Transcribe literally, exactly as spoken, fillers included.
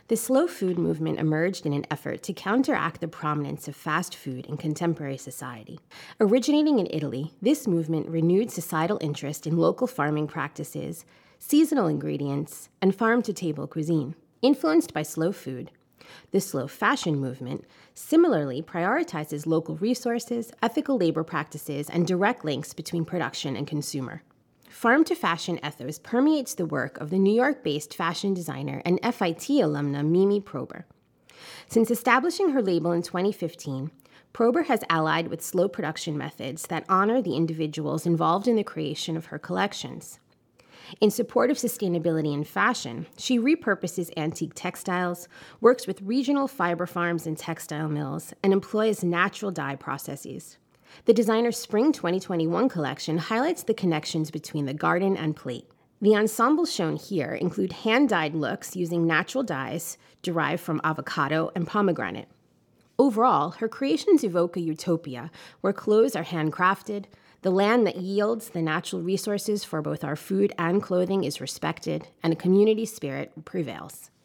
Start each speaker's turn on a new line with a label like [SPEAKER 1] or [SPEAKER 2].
[SPEAKER 1] The slow food movement emerged in an effort to counteract the prominence of fast food in contemporary society. Originating in Italy, this movement renewed societal interest in local farming practices, seasonal ingredients, and farm-to-table cuisine. Influenced by slow food, the slow fashion movement similarly prioritizes local resources, ethical labor practices, and direct links between production and consumer. Farm-to-fashion ethos permeates the work of the New York-based fashion designer and F I T alumna Mimi Prober. Since establishing her label in twenty fifteen, Prober has allied with slow production methods that honor the individuals involved in the creation of her collections. In support of sustainability in fashion, she repurposes antique textiles, works with regional fiber farms and textile mills, and employs natural dye processes. The designer's Spring twenty twenty-one collection highlights the connections between the garden and plate. The ensembles shown here include hand-dyed looks using natural dyes derived from avocado and pomegranate. Overall, her creations evoke a utopia where clothes are handcrafted, the land that yields the natural resources for both our food and clothing is respected, and a community spirit prevails.